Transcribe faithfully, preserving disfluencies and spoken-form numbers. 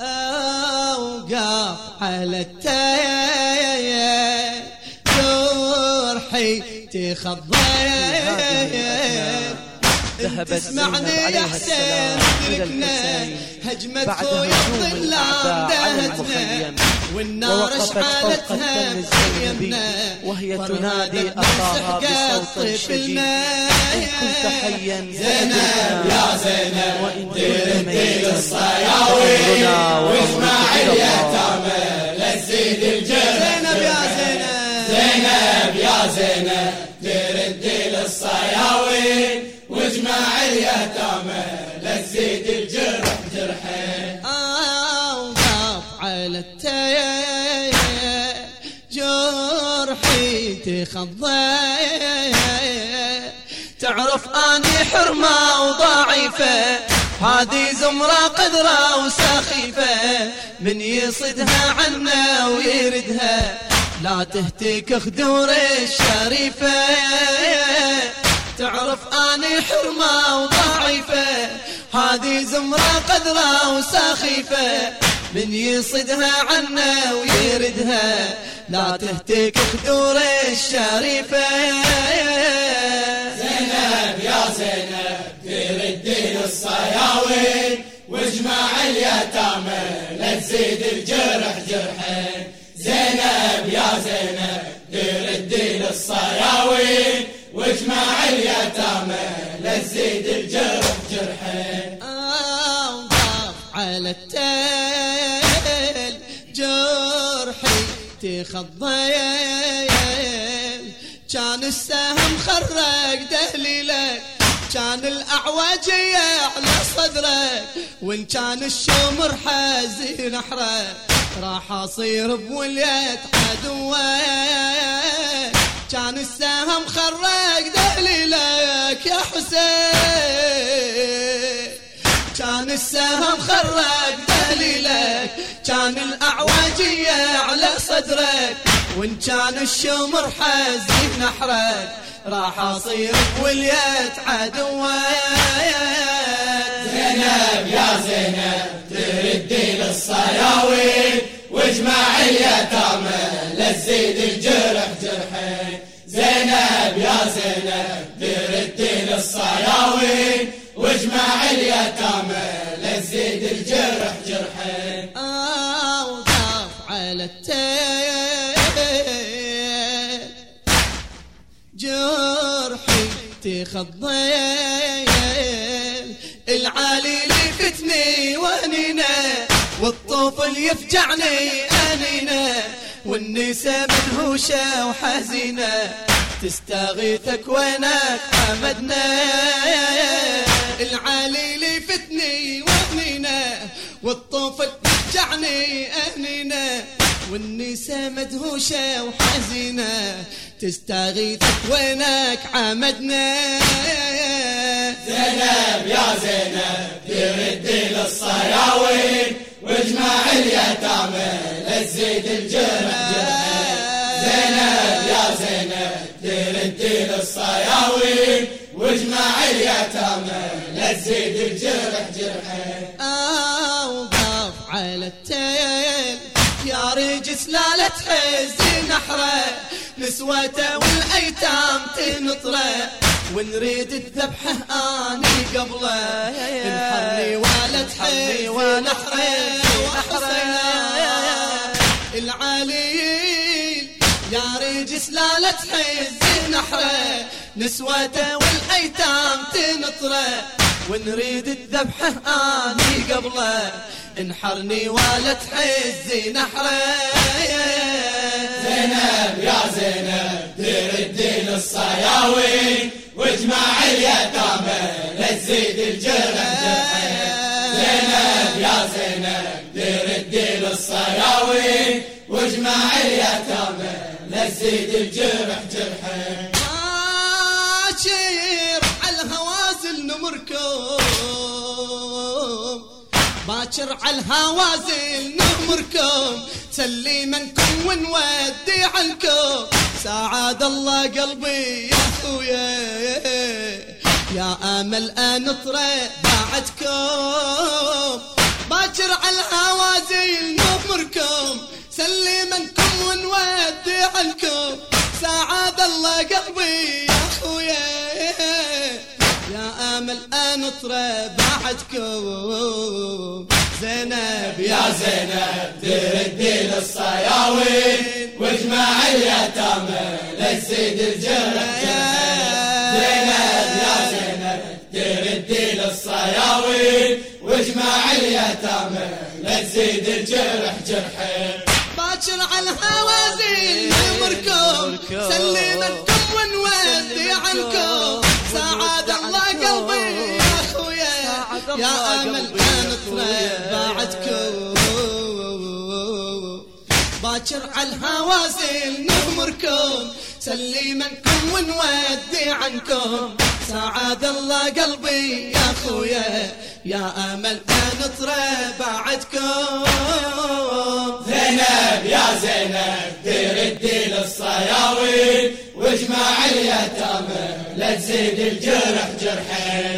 أوقف على التاية جرحي تخضيت تسمعني يا حسين تركنا هجمة خويا الظلام دهتنا والنار اشعلتها بخيمنا وهي تنادي أخاها بصوت شديد إن كنت حيا زينب يا زينب دير الدين الصياوي واجمع اليتامى لتزيد الجرح زينب يا زينب زينب يا زينب دير الدين الصياوي واجمع اليتامى لتزيد الجرح جرحين. أوقف على التاية جرحي تخضيت تعرف أني حرمة وضعيفة هذه زمرة قدرة وسخيفة من يصدها عنا ويردها لا تهتك خدور الشريفة تعرف أني حرمة وضعيفة هذه زمرة قدرة وسخيفة من يصدها عنا ويردها لا تهتك خدور الشريفة. زينب يا زينب دير الدين الصياوي واجمع اليتامى لتزيد الجرح جرحين. زينب يا زينب دير الدين الصياوي واجمع اليتامى لتزيد الجرح جرحين. أوقف على التل جرحي تخضيل كان السهم خرق دهليلك كان الأعواجية على صدرك وإن كان الشمر حزين أحرق راح أصير بولية عدوك كان السهم خرق دهليلك يا حسين كان السهم خرق دهليلك كان الأعواجية على صدرك وإن كان الشمر حزين أحرق راح أصير بولية عدوك. زينب يا زينب دير الدين الصياوي واجمع اليتامى لتزيد الجرح جرحين. زينب يا زينب دير الدين الصياوي واجمع اليتامى لتزيد الجرح جرحين. أوقف على التل جرحي تخضيل العالي لفتني وانينا والطفل يفجعني انينا والنساء منهوشة وحزينة تستغيثك وينك حمدنا العالي لفتني وانينا والطفل يفجعني انينا والنساء مدهوشة وحزينة تستغيثك وينك عمدنا. زينب يا زينب دير الدين الصياوي واجمع اليتامى لتزيد الجرح جرحين. زينب يا زينب دير الدين الصياوي واجمع اليتامى لتزيد الجرح جرحين. أوقف على التل يا رجس لا لا تحزن نحره نسوته والايتام تنطره ونريد الذبحه اني قبله انحرني ولا تحزن ونحره العليل يا رجس لا لا تحزن نحره نسوته والايتام تنطره ونريد الذبحه اني قبله انحرني ولا تحزي نحره. زينب يا زينب دير الدين الصياوي واجمع اليتامى لتزيد الجرح جرحين. زينب يا زينب دير الدين الصياوي واجمع اليتامى لتزيد الجرح جرحين. باكر على الهوازل نمركم باكر على الهوازل نمركم سلي منكم ونودي عنكم ساعد الله قلبي يا اخويا يا امل انطره بعدكم باكر على الهوازل سلمنكم ونودي عنكم سعاد الله قلبي يا خويا يا امل انطرب بعدكم زينب يا زينب تردي للصياوين واجمع اليتامى لتزيد الجرح زينب يا زينب تردي للصياوين واجمع اليتامى لتزيد الجرح جرحين باكر على الهوازين نمركم سلمنكم ونودي عنكم سعاد الله قلبي يا خويا يا امل انطرب بعدكم باكر على الهوازين نمركم سلمنكم ونودي عنكم سعاد الله قلبي يا خويا يا امل انطرب بعدكم زينب يا زينب تردي للصياوين واجمع اليتامى لا تزيد الجرح جرحين